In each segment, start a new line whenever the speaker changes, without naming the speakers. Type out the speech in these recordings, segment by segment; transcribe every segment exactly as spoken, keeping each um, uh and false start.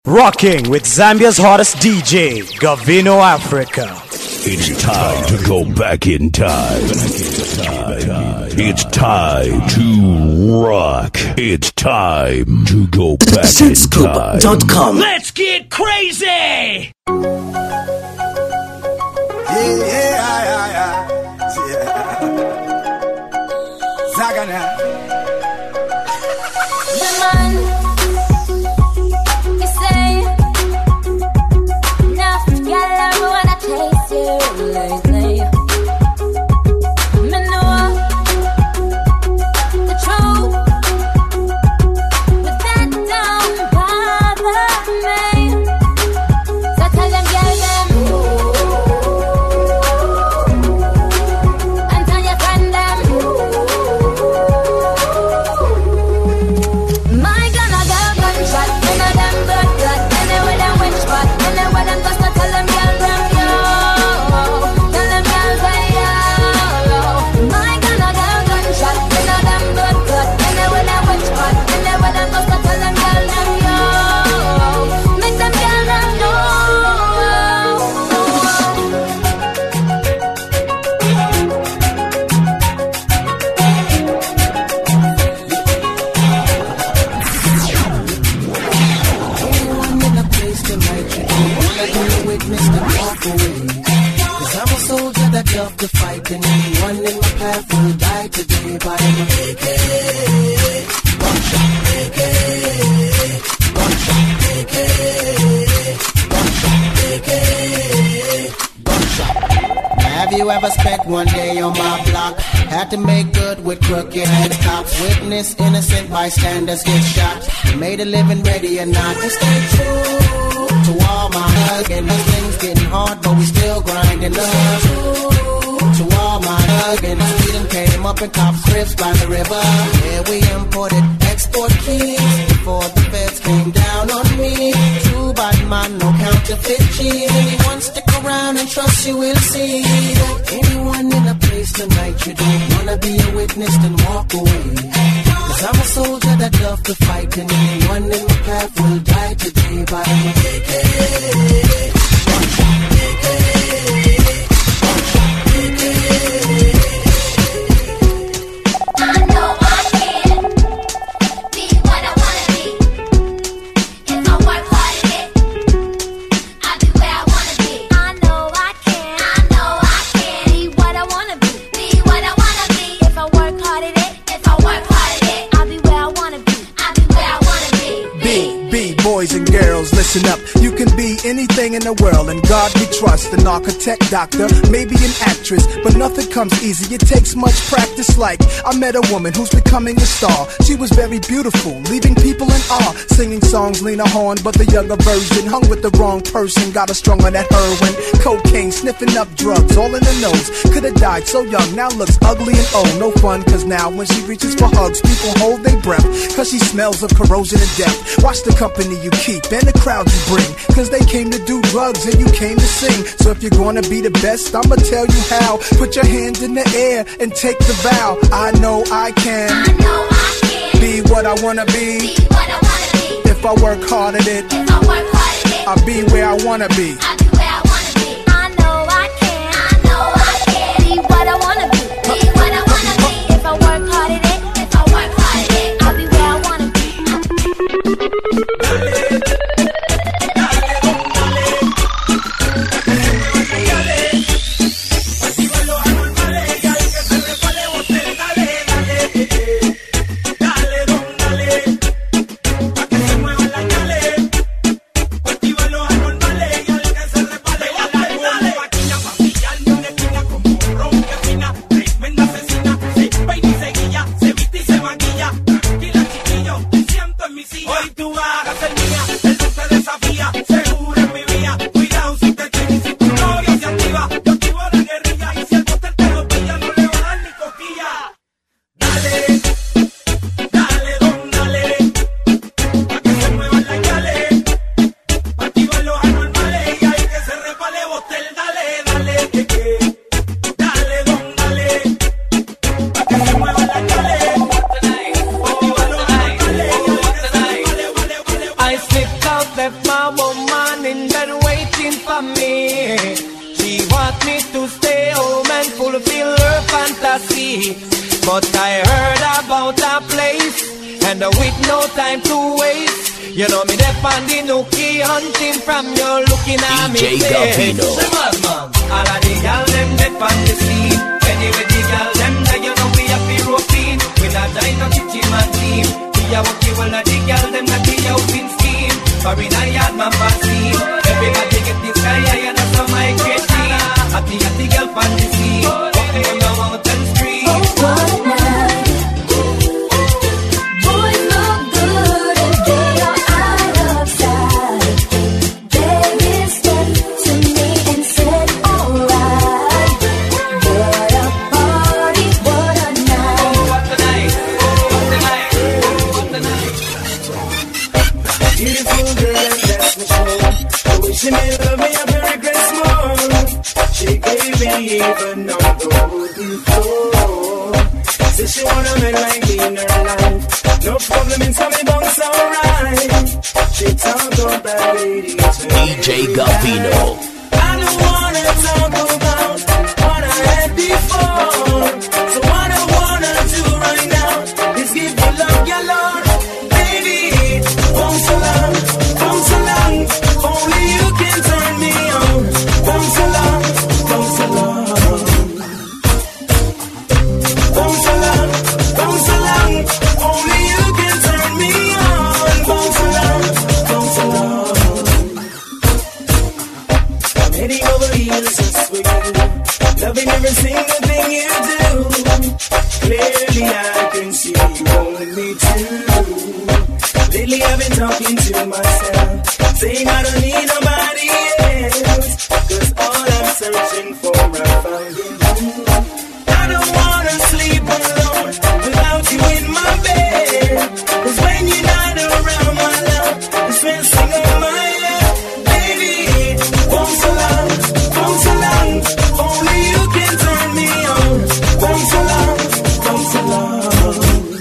Rocking with Zambia's hottest D J, Gavino Africa.
It's time to go back in time. It's time to rock. It's time to go back in time.
dot com.
Let's get crazy!
Yeah, yeah, yeah, yeah. yeah. Zagana.
To fight and anyone in my path will die today by my A K. Gunshot A K. Gunshot A K. Gunshot A K. Gunshot. Have you ever spent one day on my block? Had to make good with crooked head cops. Witness innocent bystanders get shot. Made a living ready or not to stay true to all my hugging. Things getting hard but we still grinding love. To all my hugging, freedom came up in cops' cribs by the river. Yeah, we imported export keys before the feds came down on me. True body man, no counterfeit cheese. Anyone stick around and trust you will see that anyone in a place tonight you don't wanna be a witness then walk away. Cause I'm a soldier that love to fight and anyone in my path will die today by my A K. A K.
Boys and girls, listen up. You can be anything in the world, and God we trust. An architect, doctor, maybe an actress, but nothing comes easy. It takes much practice. Like I met a woman who's becoming a star. She was very beautiful, leaving people in awe. Singing songs, Lena Horne, but the younger version. Hung with the wrong person, got her strung on that heroin, cocaine, sniffing up drugs, all in the nose. Could've died so young, now looks ugly and old. No fun, cause now when she reaches for hugs, people hold their breath, cause she smells of corrosion and death. Watch the company you keep and the crowd you bring, cause they came to do drugs and you came to sing. So if you're gonna be the best, I'ma tell you how. Put your hand in the air and take the vow. I know I can,
I know I can
be what I wanna be,
be what I wanna be.
If I work hard at it,
if I work hard at it,
I'll be where I wanna be.
I'll be where I wanna be. I know I can, I know I can be what I wanna be, be what I wanna be. If I work hard at it, if I work hard at it, I'll be where I wanna be.
Actívalo anormales y al que se
my woman in bed waiting for me. She wants me to stay home and fulfill her fantasy. But I heard about a place, and with no time to waste, you know me there on the nookie hunting from you looking at me.
D J Gavino.
The madman, all of the gal them dead on the scene. Anyway the gal them that you know we have the roping. We not die no kitchen man team. We a walk you all of the gal them that the open scheme. For in a yard man passing. Everybody get this guy and that's how my great team. At the at the gal on the scene. Walking on the mountain street.
Oh, what a night. Boys look good if they are out of sight. Baby stepped to me and said, alright. What a party, what a night.
What a night, what a night, what a night.
Beautiful girl, that's for sure. The way she made love me, I regret more. She gave me even no golden floor. Said she want a man like me in her life. No problem in some bunks, alright. She talk about it.
D J Gavino.
I don't wanna talk about what I had before. So what I wanna do right now is give you love, your Lord. Baby, come so long, come so long. Only you can turn me on. Come so long, come so long. Come so long, come so long. Only you can turn me on. Come so long, come so long. I'm heading over heels just for you. Loving every single thing you do. Clearly I can see you want me too. Lately I've been talking to myself, saying I don't need nobody else. Cause all I'm searching for I found in you. I don't wanna sleep alone without you in my bed. Cause when you're not around, my love is messing up my head. Baby, come so long, come so long. Only you can turn me on. Come so long, come so long.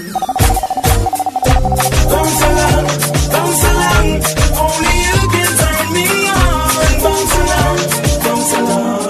Come so long, come so long. Only you can turn me on. Come so long, come so long.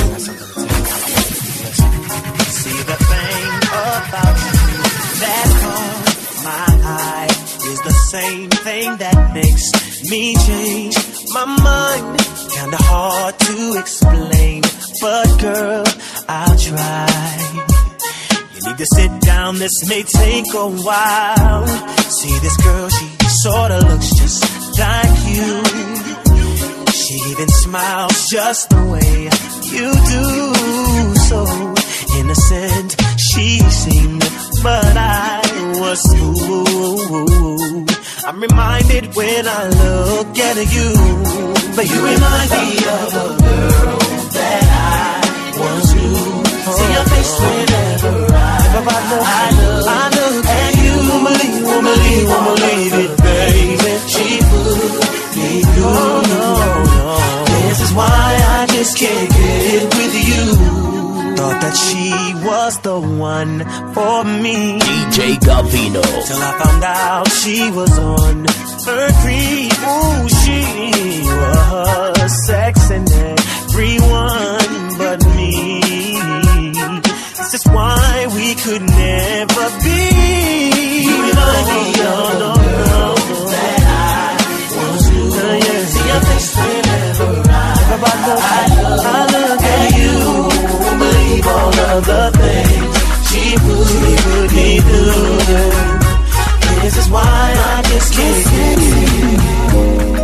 See the thing about you that caught my eye is the same thing that makes me change my mind. Kinda hard to explain, but girl, I'll try. You need to sit down, this may take a while. See this girl, she sorta looks just like you. She even smiles just the way you do. So innocent she seemed, but I was fooled. I'm reminded when I look at you, but you remind me of a girl that I once knew. See your face whenever I, I look, I look, I look at you. Won't believe, won't believe, won't believe it, baby. She put me through. Oh, no, no. This is why I just can't get with you. Thought that she was the one for me.
D J Gavino.
Till I found out she was on her creep. Ooh, she was sexing everyone but me. This is why we could never be. You remind me of the girl that I once knew. Uh, yeah. See your face whenever I, I look, I look, I look at you. Won't believe all of the things she put me, put me through. This is why I just can't get it.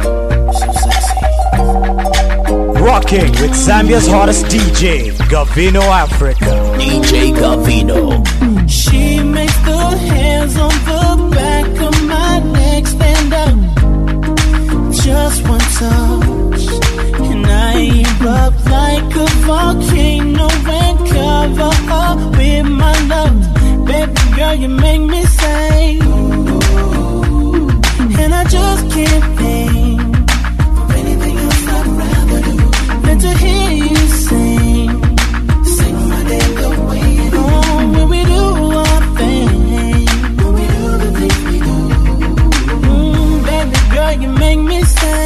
Rocking with Zambia's hottest D J, Gavino Africa.
D J Gavino.
She makes the hands on the back of my neck stand up. Just one touch, and I erupt like a volcano and cover up with my love. Baby girl, you make me say, ooh, and I just can't think of anything else I'd rather do than to hear you sing, sing my day the way you do. Oh, when we do our thing, when we do the things we do. Mm, baby girl, you make me say,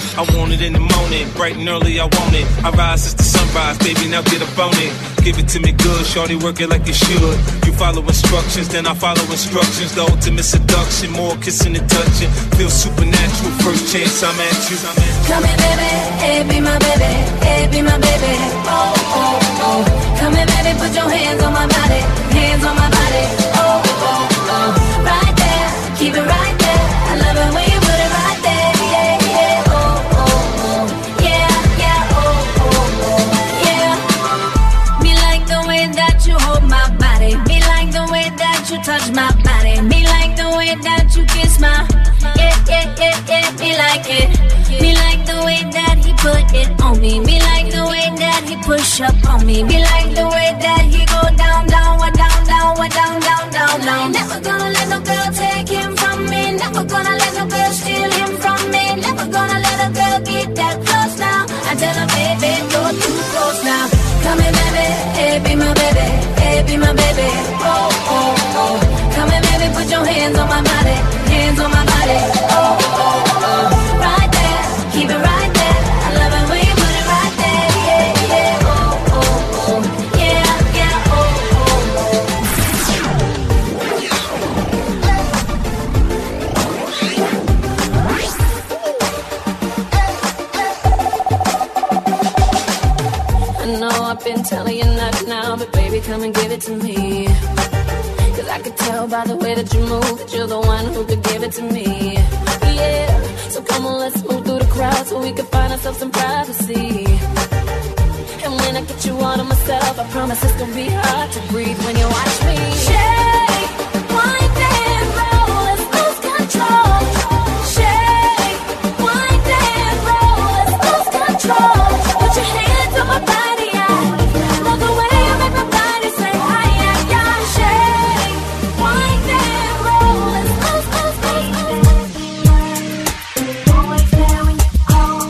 I want it in the morning, bright and early, I want it. I rise since the sunrise, baby, now get up on it. Give it to me good, shorty, work it like you should. You follow instructions, then I follow instructions. The ultimate seduction, more kissing and touching. Feel supernatural, first chance I'm at you.
Come here, baby, hey, be my baby, hey, be my baby. Oh, oh, oh. Come here, baby, put your hands on my body, hands on my body. Oh, oh, oh. Right there, keep it right there. I love it when you put it right there. Yeah, yeah, oh, oh, oh. Yeah, yeah, oh, oh, oh. Yeah. Me like the way that you hold my body. Me like the way that you touch my body. Me like the way that you kiss my. Yeah, yeah, yeah, yeah. Me like it. Me like the way that he put it on me. Me like the way that he push up on me. Me like the way that he go down, down, wa down, down, wa down, down, down, down. Never gonna let no girl take him from me. Never gonna let no girl steal him from me. Never gonna let a girl get that close now. I tell her, baby, go too close now. Come here, baby, hey, be my baby, hey, be my baby. Oh, oh, oh. Come here, baby, put your hands on my body, hands on my body. Oh, oh, oh. Right there, keep it right there. I love it when you put it right there. Yeah, yeah, oh, oh, oh. Yeah, yeah, oh, oh, I know I've been telling you not now, but baby, come and give it to me. Cause I could tell by the way that you move that you're the one who could give it to me. Yeah, so come on, let's move through the crowd so we can find ourselves some privacy. And when I get you all to myself, I promise it's gonna be hard to breathe when you watch me. Shake, wind and roll, let's lose control. Shake, wind and roll, let's lose control. Put your hands on my body, I love the way you make my body say hi, yeah, yeah. Shake, wind and roll, let's lose, lose, lose, lose. Always there when you call,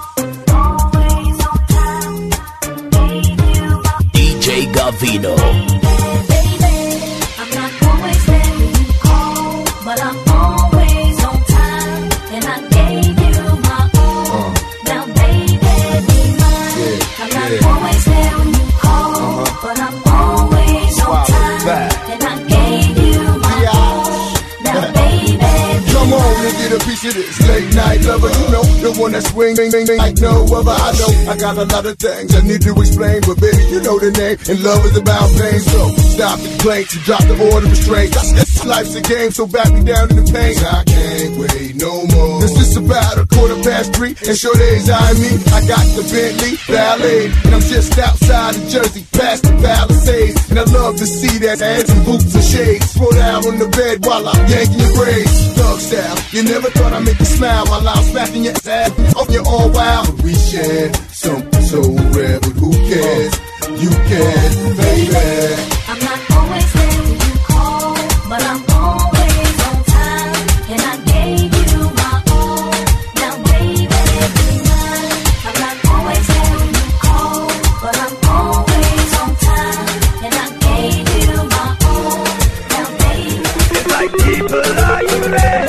always on time. Gave you my
D J Gavino.
baby. I'm not always there when you call, but I'm always on time. And I gave you my all. Now, baby, be mine. I'm not always there when you call, but I'm always on time. And I gave you my all. Now, baby, be
Come on and get a piece of this late night lover. You know, the one that swing, bing, bing, bing, like no other. I know I got a lot of things I need to explain, but baby, you know the name, and love is about pain. So stop the complaints and drop the order of restraint. Life's a game, so back me down in the pain. I can't wait no more. This is about a quarter past three, and sure days I me. I got the Bentley Ballet, and I'm just outside of Jersey, past the Palisades. And I love to see that ass and boots and shades. Throw down on the bed while I'm yanking your braids. Thug style, you never thought I'd make you smile while I'm smacking your ass off your all wild. But we shared something so rare, but who cares? You can, baby.
I'm not always there when you call, but I'm always on time. And I gave you my all. Now, baby, be mine. I'm not always there when you call, but I'm always on time. And I gave you my all. Now, baby,
It's like people, are you ready?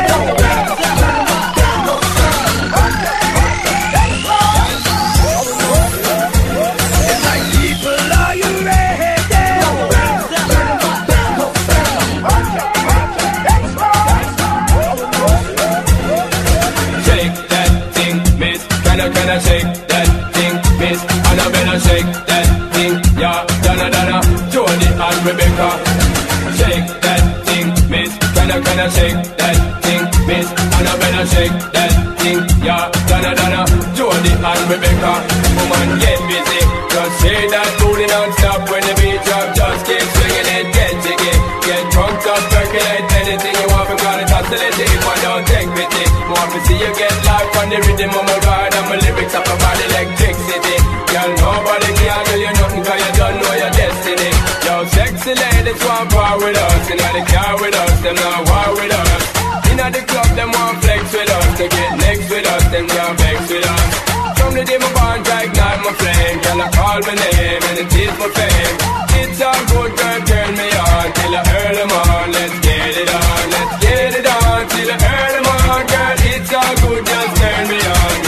Can I shake that thing, miss? Annabella, shake that thing, yeah. Donna, Donna, Jody and Rebecca. Shake that thing, miss. Can I, can I shake that thing, miss? Annabella, shake that thing, yeah. Donna, Donna, Jody and Rebecca. Woman, get busy. Just say that booty non-stop when the beat drop. Just keep swinging it, get jiggy. Get drunk, up, percolate anything you want. Because it's oscillating if I don't take pity. Want to see you get life on the rhythm of my ride. And my lyrics up about electricity. Girl, nobody can tell you nothing cause you don't know your destiny. Yo, sexy ladies want war with us. Inna the car with us, them not war with us. Inna the club, them want flex with us. To get next with us, them can't vex with us. From the day my bond, I ignite my flame. Girl, I call my name and it is my fame. It's all good, girl, turn me on. Till I earn them on, let's get it on. Let's get it on, till I earn them on. Girl, it's all good, just turn me on.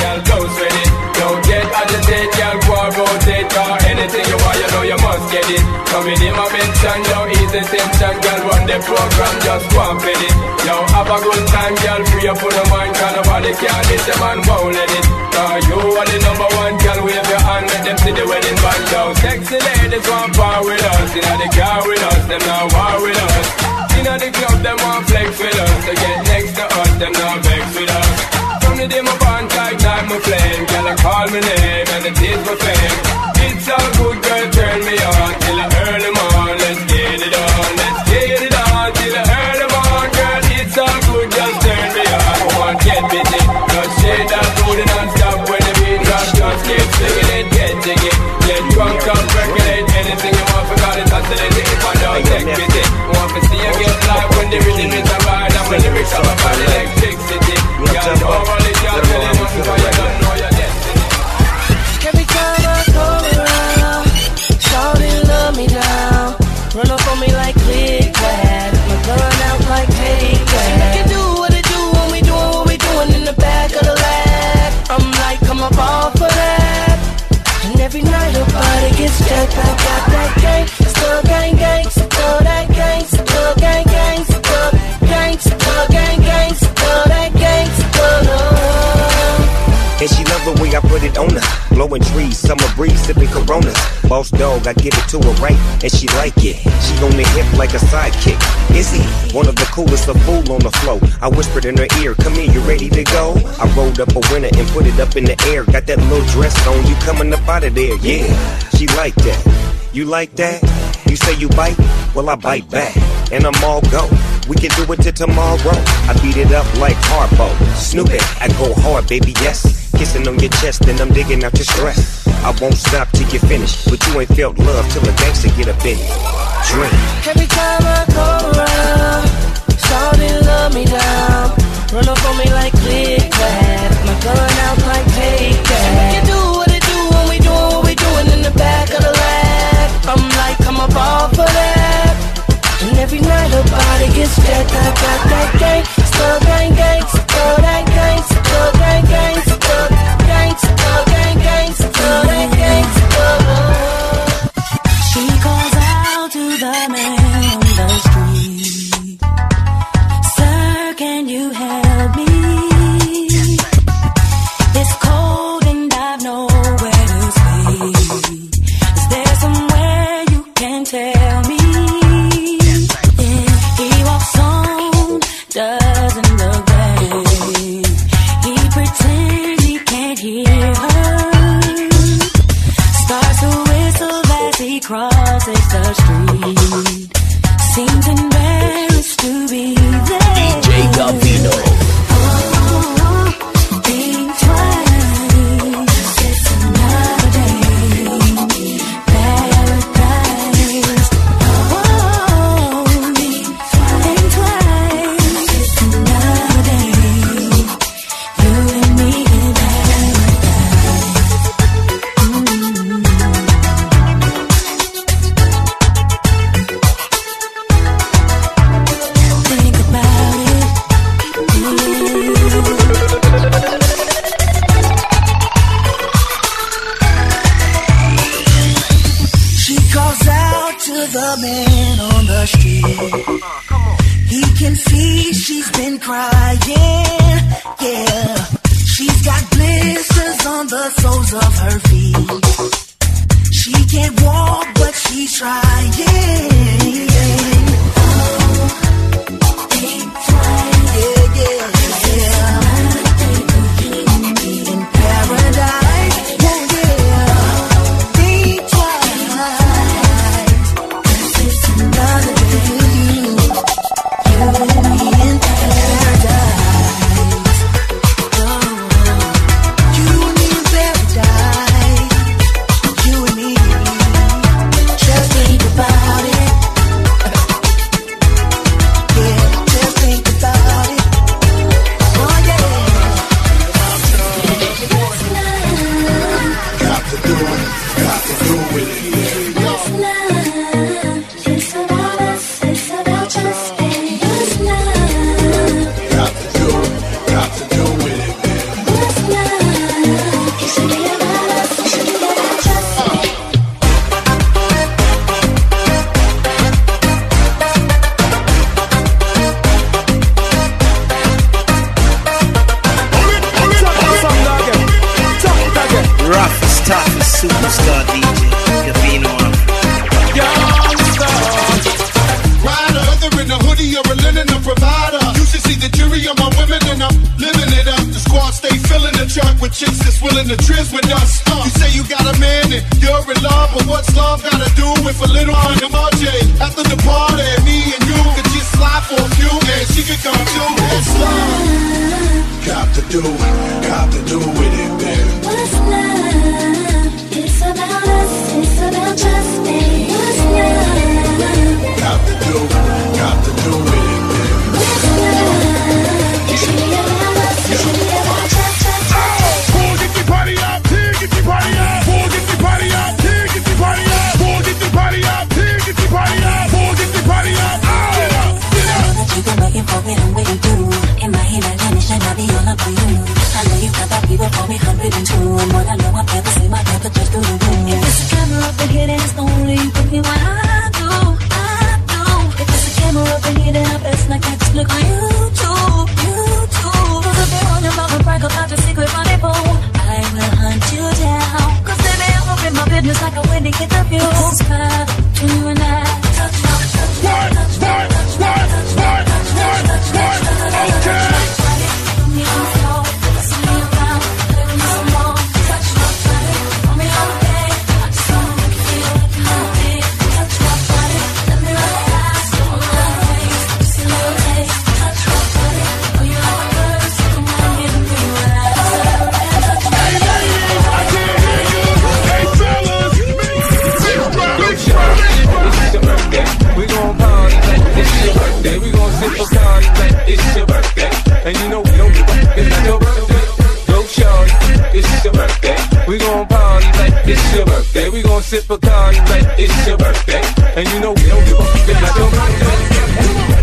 So me name a mention, yo, easy tension, girl, run the program, just go and fit it. Yo, have a good time, girl, free up for the mind, cause nobody can hit them and won't let it. Cause you are the number one, girl, wave your hand, let them see the wedding band, yo. Sexy ladies want power with us, inna the car with us, them now war with us. Inna the club, them want flex with us, to get next to us, them now vex with us. From the day my band tight, time my flame, girl, I call my name, and it is my fame. It's all good, girl, turn me on, till I early morn, let's get it on, let's get it on, till I early morn, girl, it's all good, just turn me on. Come on, get busy, just shake that booty non-stop when the beat drops, just keep singing it, get jiggy, get drunk, up, percolate, anything you want, forgot it, oscillate it, if I don't take busy. Want to see you get live when the rhythm is a ride, and when the lyrics are about electricity. Girl, nobody can tell you nothing, cause you don't know your destiny.
Every time I come around, shawty love me down, run up on me like click clack, my gun out like take that. She make it do what it do when we doing what we doing in the back of the lab. I'm like, come up off of that. And every night her body gets jacked. I got that gang, still gang gang, still that gang, still gang gang, still gang, still gang gang, still that gang, still love.
And she love the way I put it on her. Blowing trees, summer breeze, sipping Coronas. Boss dog, I give it to her right, and she like it. She on the hip like a sidekick. Izzy, one of the coolest, a fool on the flow. I whispered in her ear, come here, you ready to go? I rolled up a winner and put it up in the air. Got that little dress on, you coming up out of there, yeah. She like that. You like that? You say you bite? Well, I bite back, and I'm all go. We can do it till tomorrow. I beat it up like Harpo. Snoop it, I go hard, baby, yes. Kissing on your chest, and I'm digging out your stress. I won't stop till you finish, but you ain't felt love till a gangster get up in it. Drink.
Every time I come around, shawty love me down, run up on me like click clack, my gun out like take that. She make it do what it do when we doing what we doing in the back of the lab. I'm like, come up off of that. And every night her body gets jacked. I got that gang, still gang gang, still that gang, still gang gang, still gang, still gang gang, still that gang, still.
She calls out to the man on the street. Sir, can you help me? It's cold and I've nowhere to sleep. Is there somewhere you can tell me? He walks on, doesn't look back. He pretends he can't hear her. Starts to whistle as he crosses the street. Seems embarrassed to be there. D J Gavino.
The man on the street, he can see she's been crying, yeah. She's got blisters on the soles of her feet. She can't walk, but she's trying. Oh, keep trying, yeah, yeah, yeah. In paradise, yeah, yeah. Keep trying. Another day, you and me in paradise. Oh, you and me in paradise.
Star D J, Gavino on.
Rider, whether in a hoodie or a linen or provider. You should see the jury on my women and I'm living it up. The squad stay filling the truck with chicks that's willing to trizz with us. Uh, you say you got a man and you're in love, but what's love gotta do with a little on your R J? After the party, me and you could just slide for a few and she could come through. It's love. Got to do, got to do with it, baby.
What's love? It's about us, it's about just me. What's love?
Got to do, got to do with it, baby.
What's love? It's about us, it's about just, just, just.
Pull, get the party up, here, get the party up. Pull, get the party up, here, get the party up. Pull, get the party up, here, get the party up. Pull, get the party up, ah, get up, get up.
I know that you've been waiting for it and waiting too. In my head, I vanish and I'll be all up for you. I know you got that people for me one hundred and two. And what I know, I've never seen my temper just through the room. If there's a camera up in here, then it's only you put me what I do, I do. If there's a camera up in here, then I best not catch a look on YouTube, YouTube. Cause if you're on your mouth and brag about your secret rendezvous, I will hunt you down. Cause baby, I'm open my business like a winning interview. It's fine between you and I. Touch my, touch my, touch my, touch my, touch my, touch my, touch my, touch my. Okay.
It's your birthday, and you know we don't give up. It's not your birthday. Go shorty, it's your birthday. We gon' party like it's your birthday. We gon' sip a Bacardi like it's your birthday, and you know we don't give up. It's not your birthday.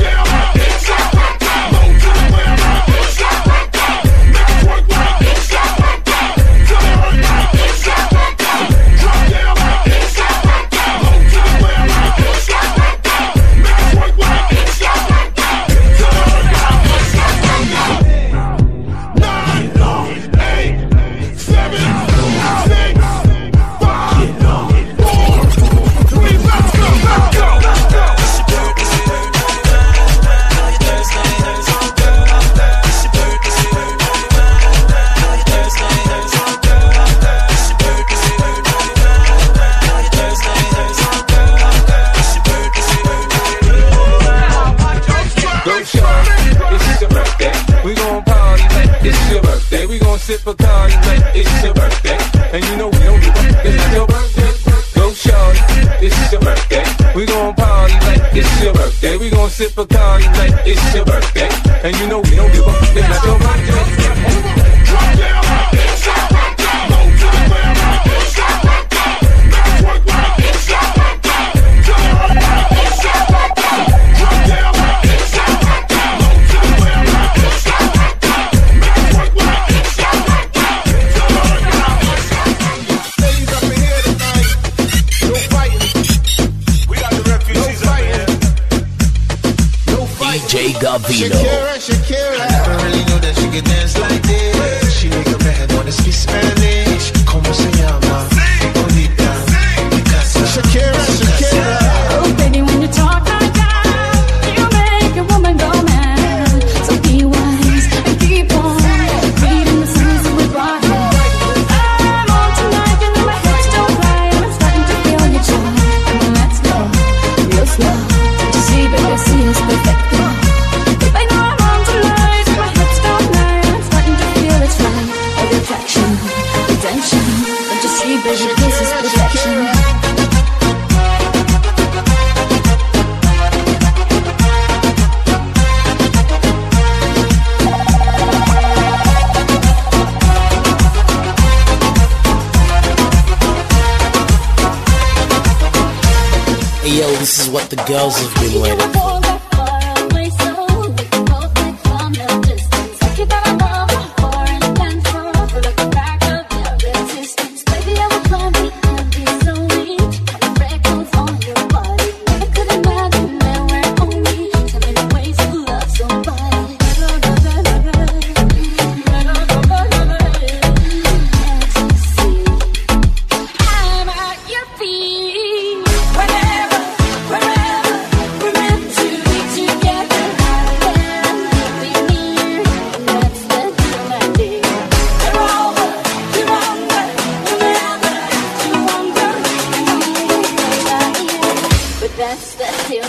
Sip a Bacardi like it's your birthday, and you know we don't give up. It's not your birthday. Go shorty, it's your birthday. We gon' party like it's your birthday. We gon' sip a Bacardi like it's your birthday, and you know we don't give up. It's not your birthday.
Gavino.
Shakira, Shakira. I never really knew that she could dance like this. She make a man wanna speak Spanish. Como se llama? Bonita. Shakira, Shakira.
Oh, baby, when you talk like that, you make a woman go mad. So be wise and keep on reading the signs that we brought her. I'm on tonight and my hips don't lie. I'm starting to feel your joy. Come on, let's go, real slow. Don't you see, baby, see it's perfect. Baby, this is perfection.
Hey yo, this is what the girls have been waiting for.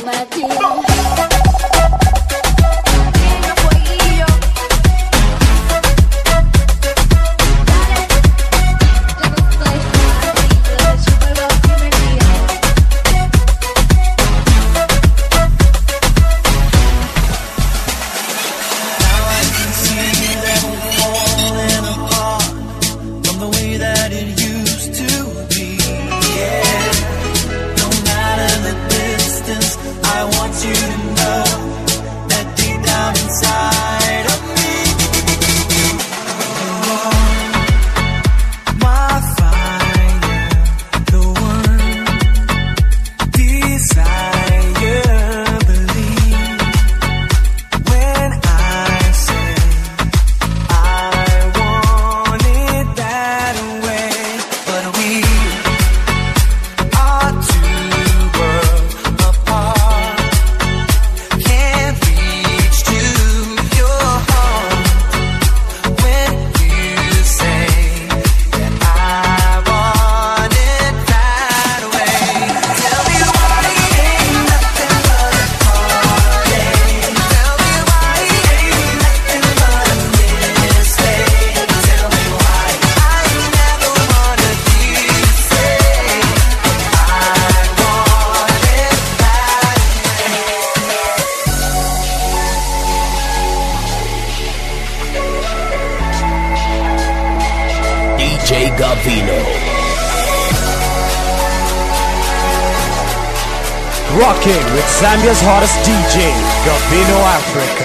Rocking with Zambia's hottest D J, Gavino Africa.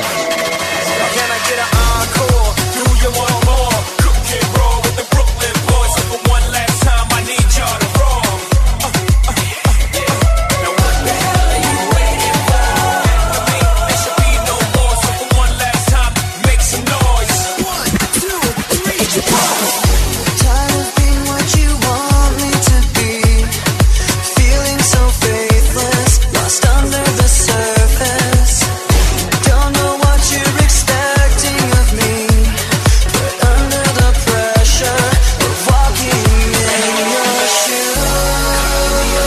Can I get an encore? Do you want more? Cook and roll with the Brooklyn boys. So for one last time, I need y'all to roll. Uh, uh, uh, yeah. Now what the hell are you waiting for? I mean, there should be no more. So for one last time, make some noise. One, two, three, four.
Tired of being what you want me to be. Feeling so faithless, lost under the surface. Don't know what you're expecting of me, but under the pressure of walking in your shoes,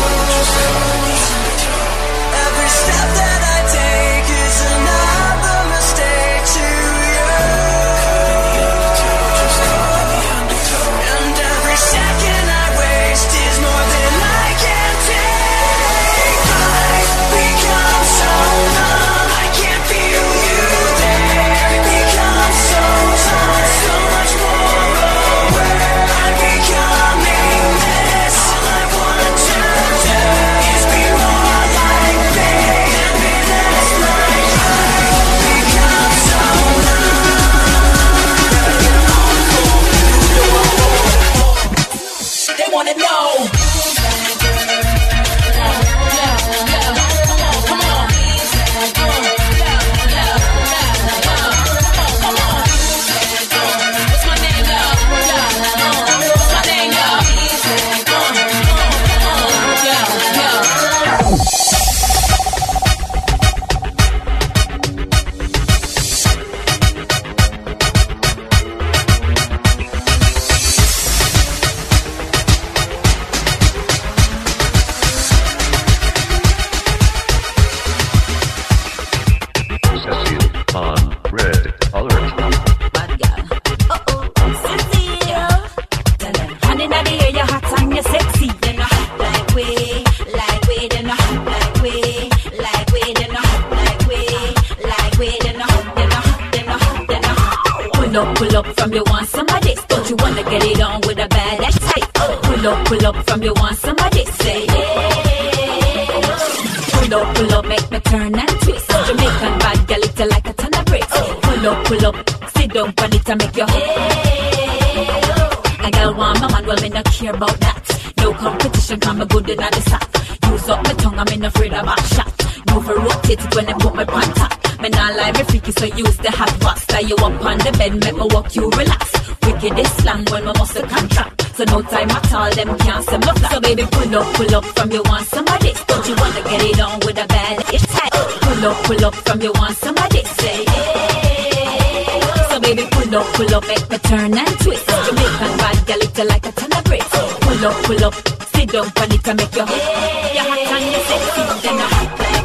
every step that I take is another mistake to you, and every second I waste is more than I can take. I've become so numb, I can't feel you there. Become so tired, so much more aware. I'm becoming this. All I want to do is be more like me and be less like I've become so numb. They wanna know. Come on. What's my name, love? What's my name, love?
Cecile on red alert.
Hand inna the air, you hot and you sexy. You know hot like we, like we. You know hot like we, like we. You know hot like we, like we. You know hot, you know hot, you know hot, you know hot. Pull up, pull up from you want somebody. Don't you wanna get it on with a bad ass type? Pull up, pull up from you want somebody. Say yeah. Pull up, pull up, make me turn and twist. Jamaican bad girl, it's like a ton of bricks. Pull up, pull up, sit down on it and make your a girl want my man, well me not care about that. No competition, come me good inna the sack. Use up my tongue, I'm in afraid of back shot. Move and rotate it when I put my pants up. Me not lie, me freaky, so use the hot box. Tie you up on the bed, make me walk you relax. Wicked is slang when my muscle contract. So no time at all, them can't say my flat. So baby, pull up, pull up from you want somebody. Don't you wanna get it on with a bad it's tight. Pull up, pull up from you want somebody. Say yeah. So baby, pull up, pull up, make me turn and twist. Jamaican bad girl, it's like a ton of bricks. Pull up, pull up, sit down on it and make your yeah. You hot and you sexy, then I hot like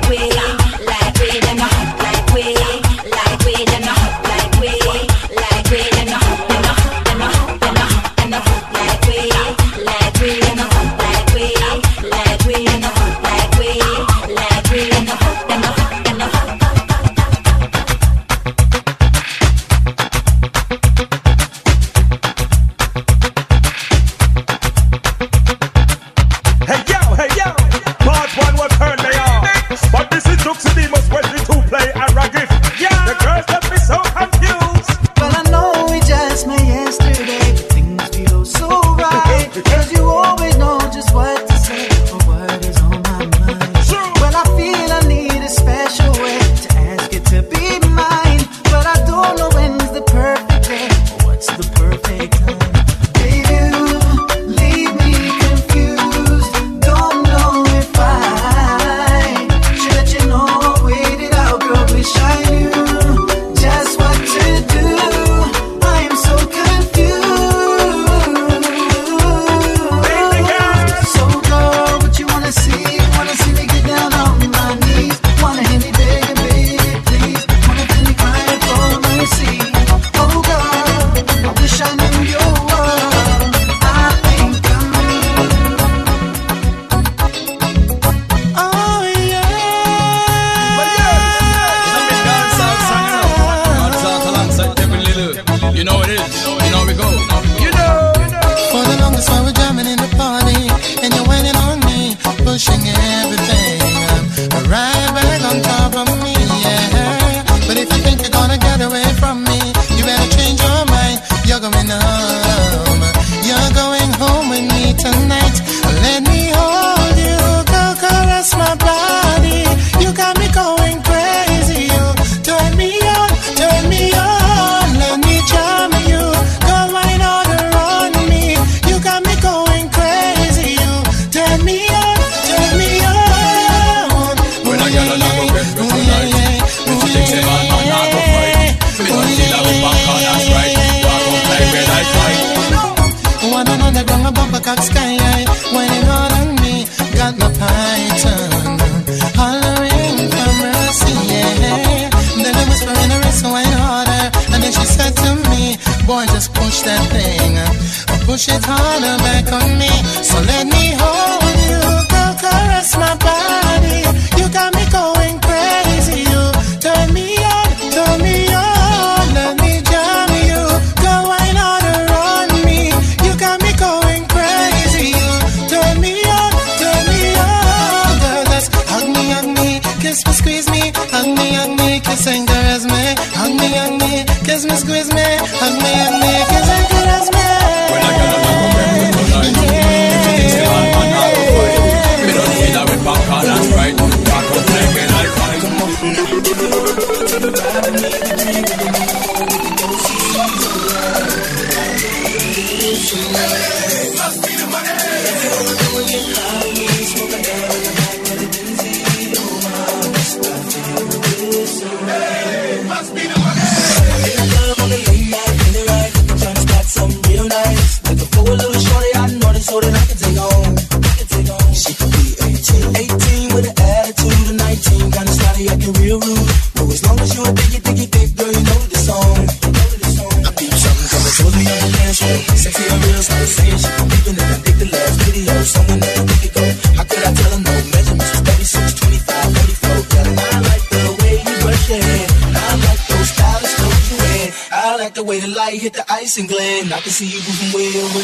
I can see you moving way over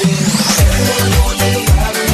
there.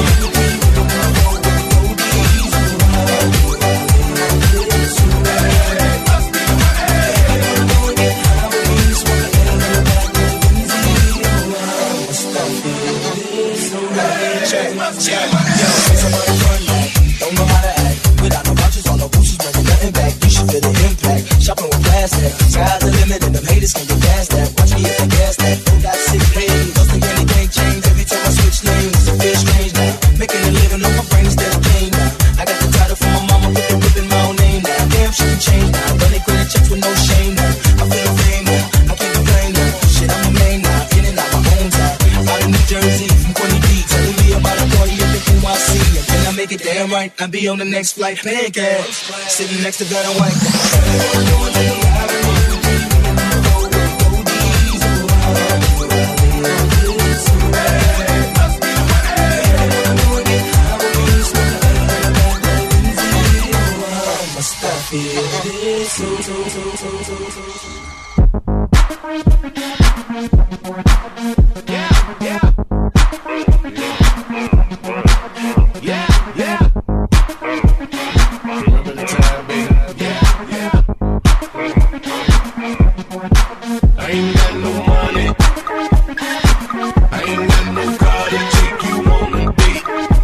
Don't know how to act without no vouchers on no boosters, bringing nothing back. You should feel the impact. Shopping with class that sky's the limit, and them haters can get past that. Watch me if they gas that. Got sick pain, don't think anything changed. Every time I switch lanes, it feels strange now. Making a living on my brain instead of pain now. I got the title from my mama, put the whip in my own name now. Damn, she can change now. Running credit checks with no shame now. I feel the fame now. I can't complain now. Shit, I'm the main now. In and out my own time. Out in New Jersey, from Courtney Beach, telling me about a party at the N Y C. And then I make it damn right. I'll be on the next flight, paying cash, sitting next to God and white. Must I feel this? So, so, so, so, so, so.
Yeah, yeah. Yeah, yeah. Remember the time, baby. Yeah, yeah. I ain't got no money. I ain't got no car to take you on a date.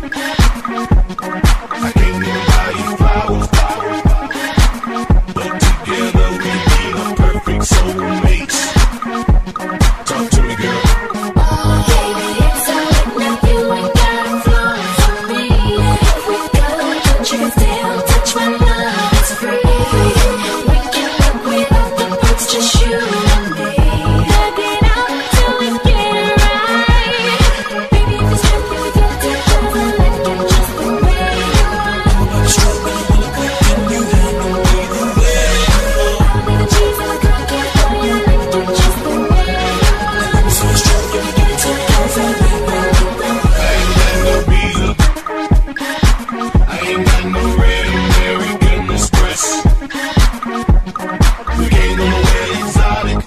I can't even buy you flowers, flowers, but together we be the perfect soulmates. Talk to me, girl.
Baby, it's alright now, you ain't got flaws for me. If we go, don't you still touch my love, it's free. We can work without the perks, just you and me. Hug it out till we get it right. Baby, if it's true, we get together, like you just the way you are. I'm struggling with a quick and you handle me the way you are. I'll be the cheese and the cookie for you, like you just the way you are. So strong, you can get it together, like you
I ain't got no visa. I ain't got no red American Express. We ain't on the way exotic.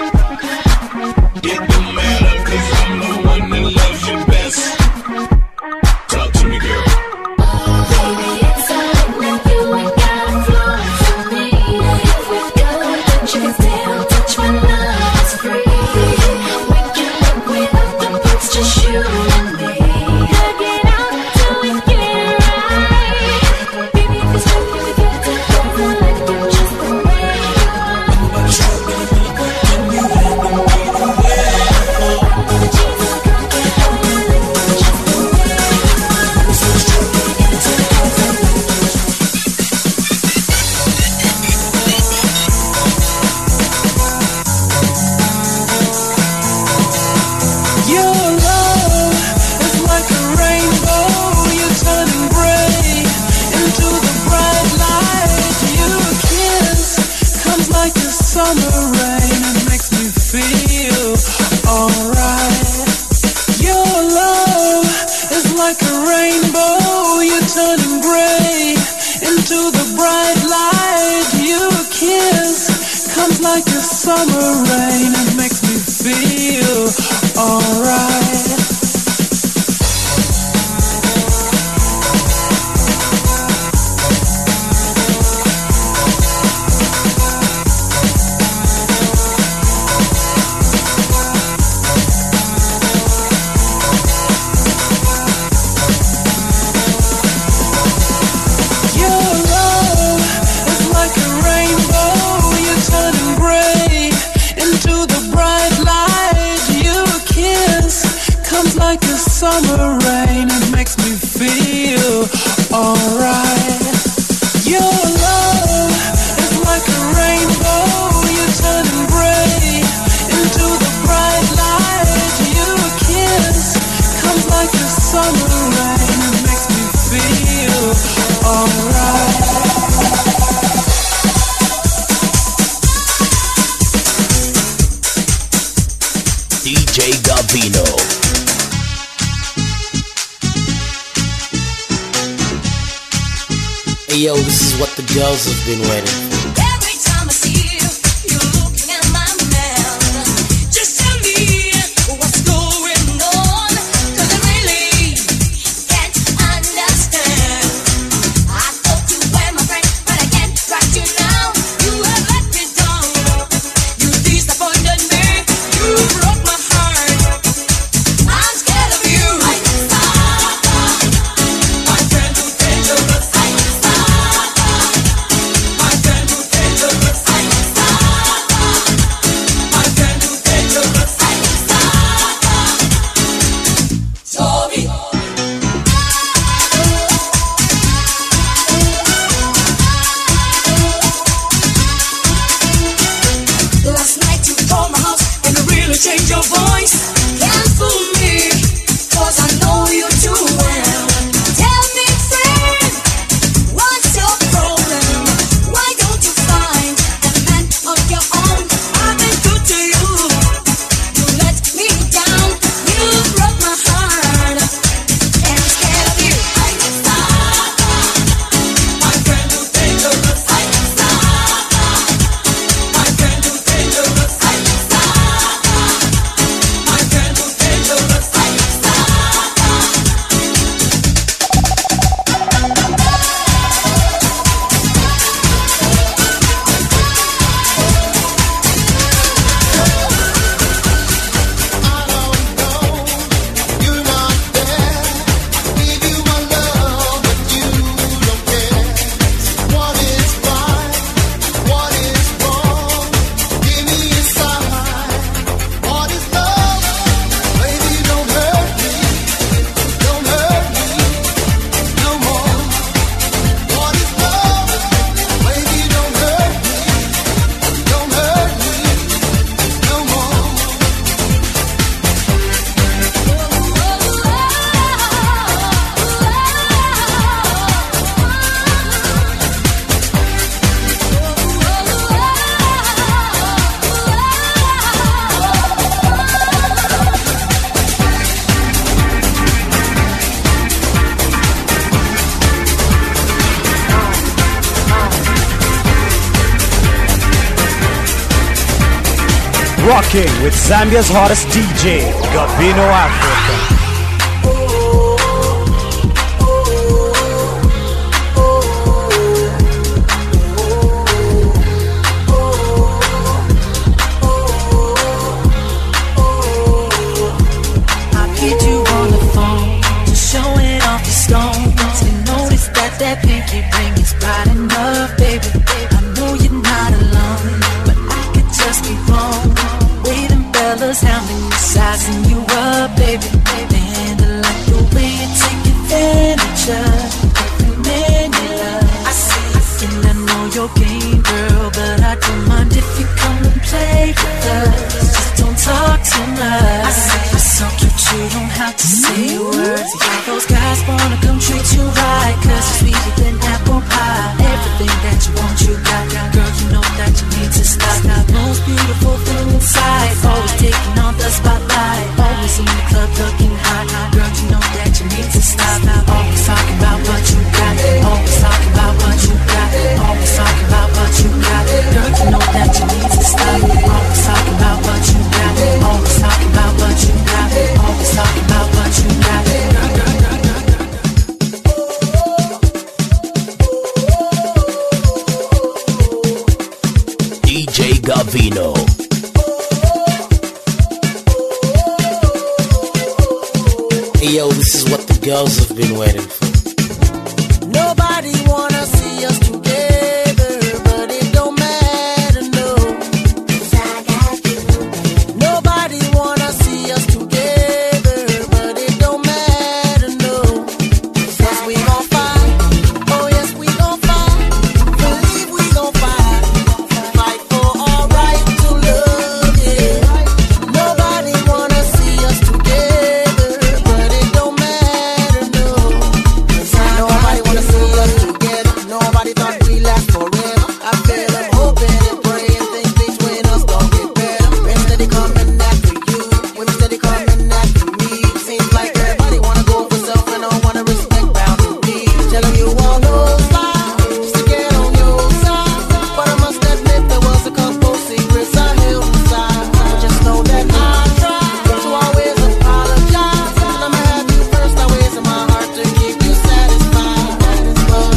It don't matter, cause I'm the one that loves you best. Talk to me, girl.
Baby, it's alright now, you ain't got flaws for me. If we go, don't you still touch my love, it's free. We can work without the perks, just you and me. Hug it out till we get it right. Baby, if it's true, we get together, like you just the way you are. I'm struggling with a quick and you handle me the way you are. I'll be the cheese and the cookie for you, like you just the way you are. So strong, you can get it together, like you
Your love is like a rainbow. You're turning gray into the bright light. Your kiss comes like a summer rain. It makes me feel alright. Your love is like a rainbow. You're turning gray into the bright light. Your kiss comes like a summer rain. It makes me feel alright. Your love is like a rainbow. You're turning gray into the bright light. Your kiss comes like a summer rain. It makes me feel alright. Your love is like a rainbow. You're turning gray into the bright light. Your kiss comes like a summer rain. It makes me feel alright.
D J Gavino. Hey yo, this is what the girls have been waiting for.
Every time I see you, you're looking at my mouth. Just tell me what's going on, 'cause I really can't understand. I thought you were my friend, but I can't trust you now. You have let me down. You disappointed me. You broke my heart. I'm scared of you. I my friend who dangerous. I my friend who
rocking with Zambia's hottest D J, Gavino Africa.
That pinky ring is bright enough, baby. I know you're not alone, but I could just be wrong. Waiting fellas hounding you, sizing you up, baby. They handle like the way you take advantage of every man you love. I see, and I know your game, girl, but I don't mind if you come and play with us. Just don't talk too much. I see you're so cute, you don't have to say a word. See how those guys wanna come treat you right, 'cause you're sweeter than apple pie. Everything that you want, you got. Girl, you know that you need to stop. Now, most beautiful thing inside, always taking on the spotlight. Always in the club looking hot. Girl, you know that you need to stop. Always talking about what you got. Always talking about what you got. Always talking about what you got. Girl, you know that you need to stop. Always talking about what you got. Always talking about what you got. Always talking about what you got.
D J Gavino. Hey yo, this is what the girls have been waiting for.
Nobody wanna see us together, but it don't matter, no. 'Cause I got you. Nobody wanna see us together, but it don't matter, no. 'Cause we gon' fight, oh yes we gon' fight. Believe we gon' fight, fight for our right to love, yeah. Nobody wanna see us together, but it don't matter, no. 'Cause I nobody wanna see us together. Nobody thought we last forever. I feel I'm hoping and praying things between us don't get better. Men steady coming after you, women steady coming after me. Seems like everybody wanna go for self and don't wanna respect boundaries. Telling you all those lies just to get on your side, but I must admit there was a couple secrets I held inside. Just know that I tried to always apologize, and I'ma have you first always in my heart to keep you satisfied. But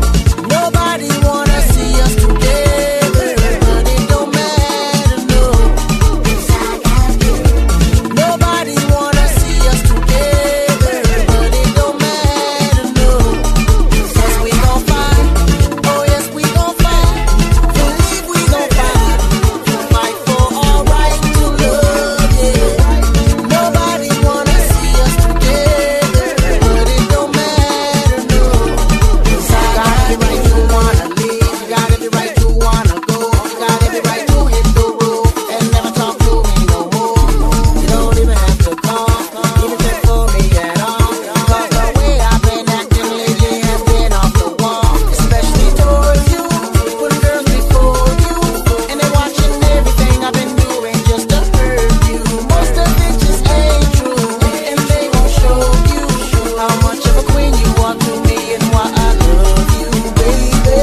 nobody wanna see us together, but it don't matter, no. 'Cause I got you. Nobody wanna see us together, but it don't matter, no. 'Cause we gon' fight, oh yes we gon' fight. Believe we gon' fight, fight for our right to love, yeah. Nobody wanna see us together, but it don't matter, no. 'Cause I got every right to wanna leave, you got every right to wanna go, you got every right to hit the road and never talk to me no more. You don't even have to call, even check for me at all, 'cause the way I've been acting lately has been off the wall, especially towards you, putting girls before you, and they're watching everything I've been doing just to hurt you. Most of it just ain't true, and they gon' show you how much of a queen you are to me and why I love you, baby.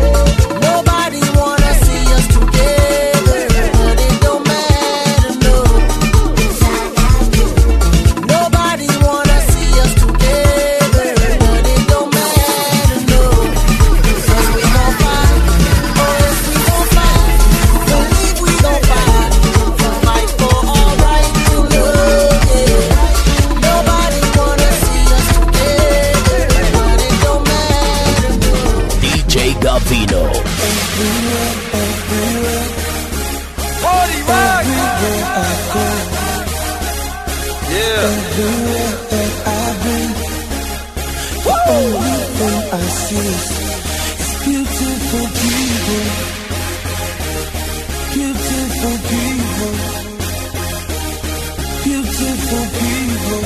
Nobody wanna see us together, but it don't matter, no. 'Cause I got you. Nobody wanna see us together, but it don't matter, no. 'Cause we gon' fight, oh yes we gon' fight. Believe we gon' fight, fight for our right to love, yeah. Nobody wanna see us together, but it don't matter, no.
D J Gavino.
Party rock! Yeah.
I see is beautiful people, beautiful people, beautiful people,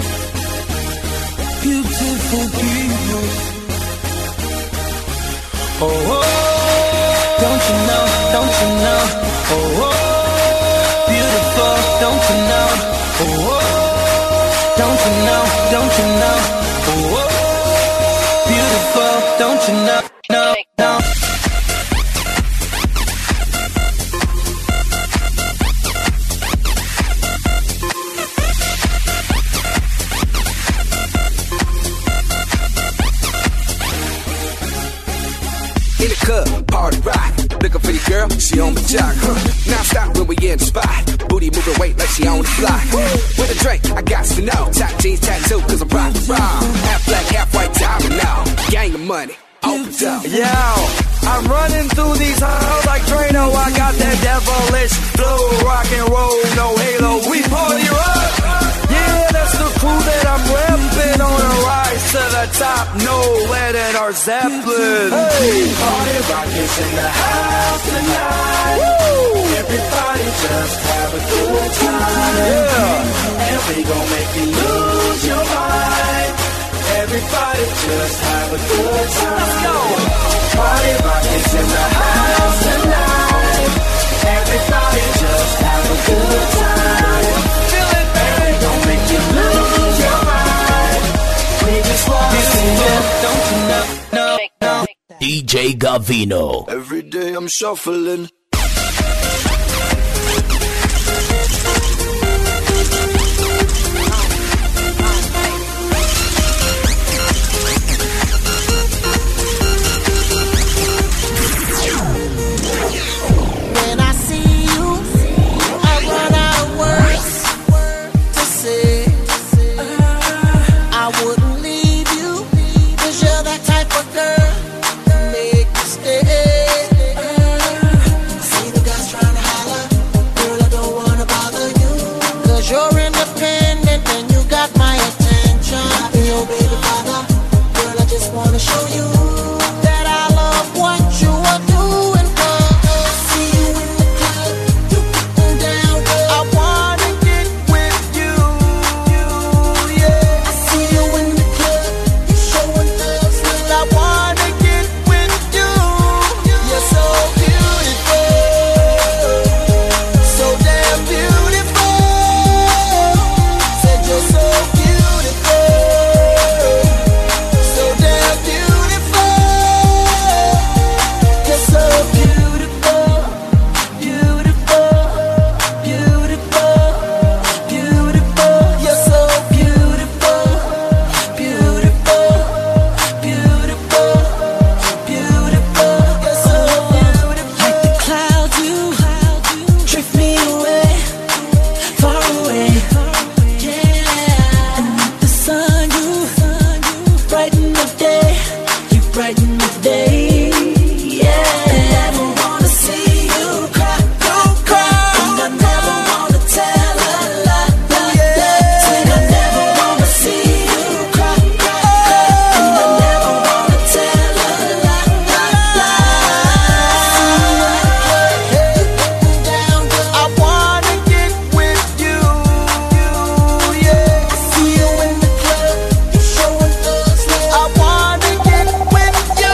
beautiful people. Oh, oh, don't you know, don't you know, oh, oh, beautiful, don't you know, oh, oh, don't you know, don't you know, oh, oh, beautiful, don't you know, no, no.
club, party rock. Looking for your girl, she on the jock. Huh. Now stop when we in the spot. Booty moving weight like she on the block. With a drink, I got to know. Top jeans tattoo, cause I'm rock and roll. Half black, half white, diamond now. Gang of money, open up.
Yo, I'm running through these halls like Drano. I got that devilish flow, rock and roll, no halo. We party rock. Yeah, that's the crew that I'm repping on a rise to the top. No lead in our Zeppelin.
Hey, party rock is in the house tonight. Woo! Everybody just have a good time. Yeah, and we gon' make you lose your mind. Everybody just have a good time. Let's go. Party rock is in the house tonight. Everybody just have a good time. Feel it, baby. And we gon' make you lose your mind. We just wanna see it. Don't you know? No, no.
D J Gavino.
Every day I'm shuffling.
When I see you, I run out of words to say. I wouldn't leave you, cause you're that type of girl to make me stay. See the guys trying to holler, girl, I don't wanna bother you, cause you're independent and you got my attention. I be your baby father, girl, I just wanna show you that I love what you are doing. See you in the club, you getting down, girl. I wanna get with you, yeah. I see you in the club, you showing thugs love. I wanna get with you. You're so beautiful, so damn beautiful. Said you're so beautiful, so damn beautiful. You're so beautiful, beautiful, beautiful, beautiful. You're so beautiful, beautiful, beautiful, beautiful. You're so beautiful. Like the clouds, you drift me away, far away. Yeah, and like the sun, you brighten the day, you brighten the day. Yeah, I never wanna see you cry, don't cry. And I never wanna tell a lie, lie, lie. Said I never wanna see you cry, cry, cry. And I never wanna tell a lie, lie, lie. I wanna get with you, yeah. I see you in the club, you showing thugs love. I wanna get with you.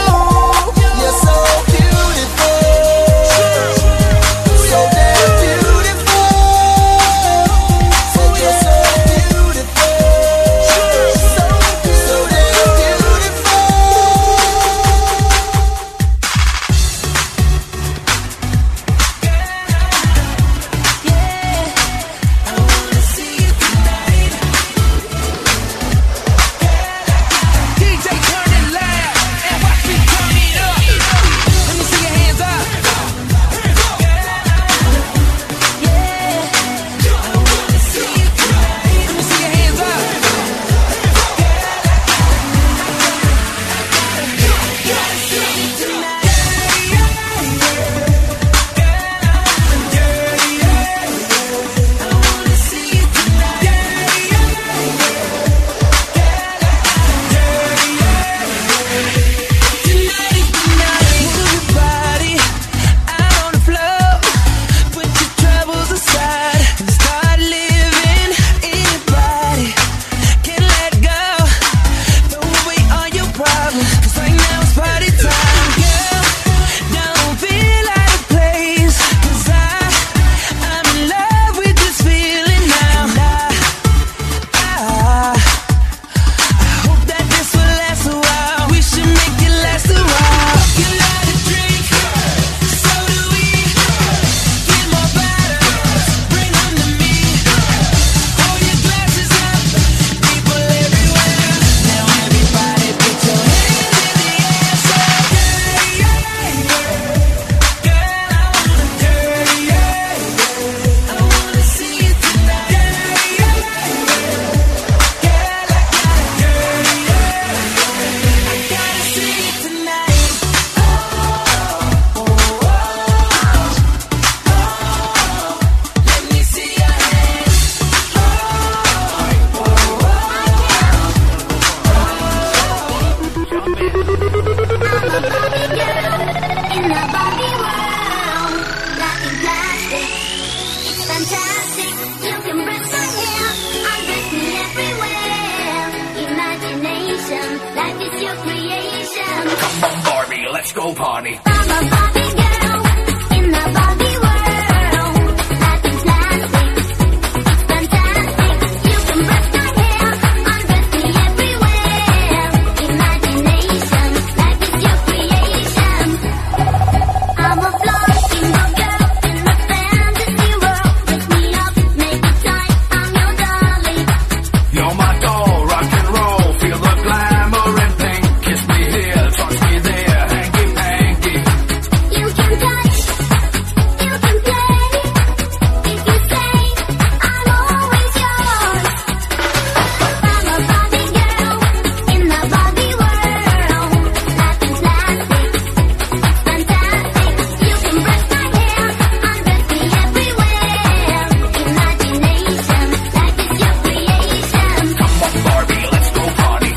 Life is your creation.
Come on, Barbie, let's go party.
I'm a Barbie girl in the Barbie world. Life is plastic, it's fantastic. You can brush my hair, undress me everywhere. Imagination, life is your creation. I'm a flying girl in the fantasy world. Dress me up, make it tight, I'm your darling.
You're my doll, rock and roll, feel the glamour and pink. Kiss me here, touch me there, hanky panky.
You can touch, you can play. If you say, I'm always yours. I'm a Barbie girl in the Barbie world. Life is plastic, it's fantastic. You can brush my hair, undress me everywhere. Imagination, life is your creation.
Come on, Barbie, let's go party.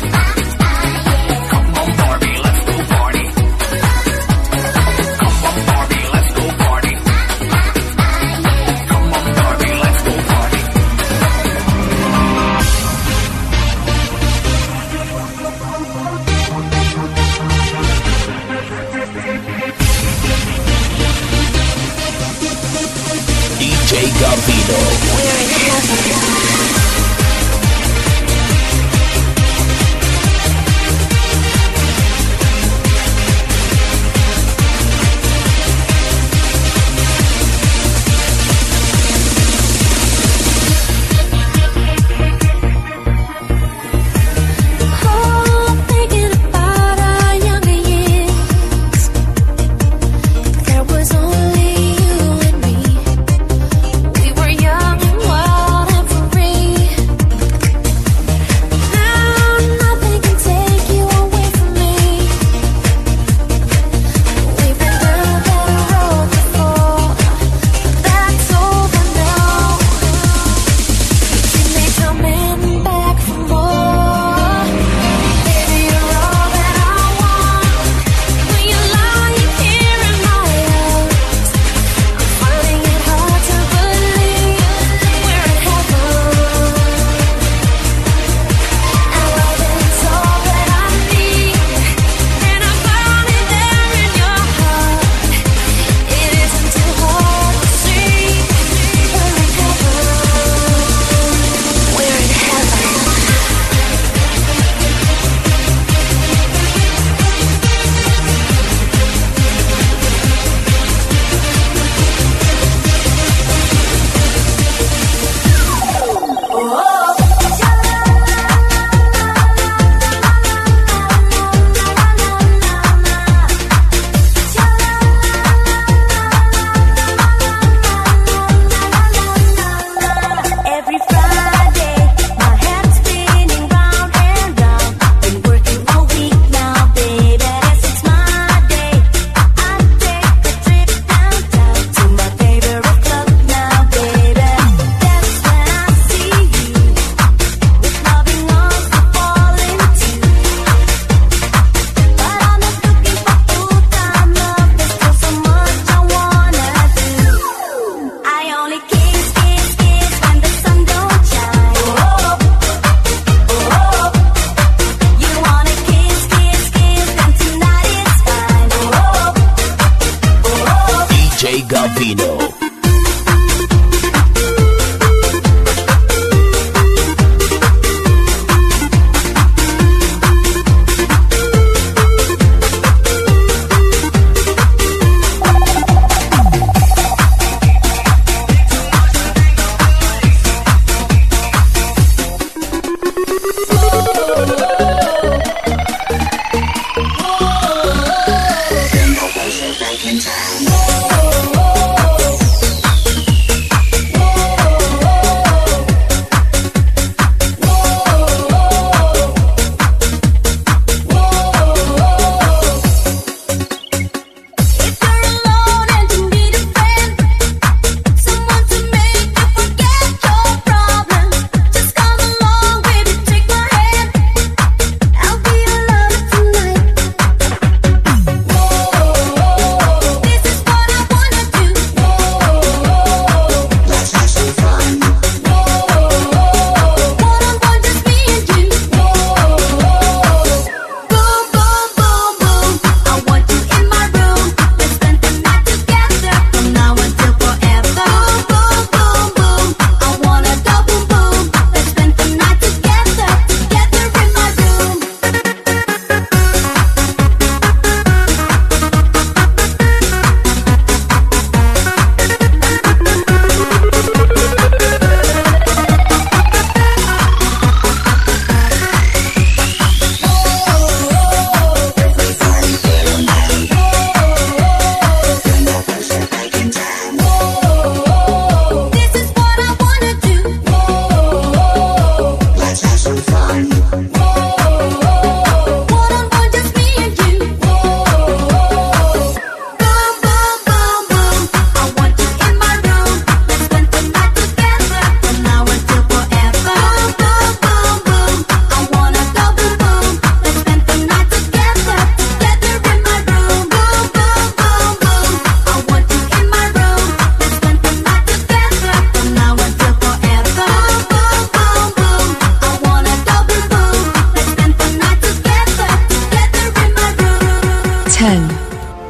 Come on, Barbie, let's go party. Come on, Barbie, let's go party. Come on, Barbie, let's go party.
D J Gavino.
We're in heaven. Oh, thinking about our younger years. There was only you and me. We were young and wild and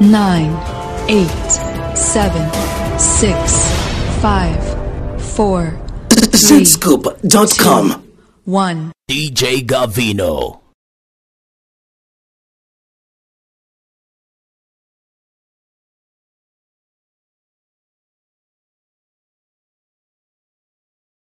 nine, eight, seven, six, five, four, three,
Zscoop dot com.
one.
D J Gavino.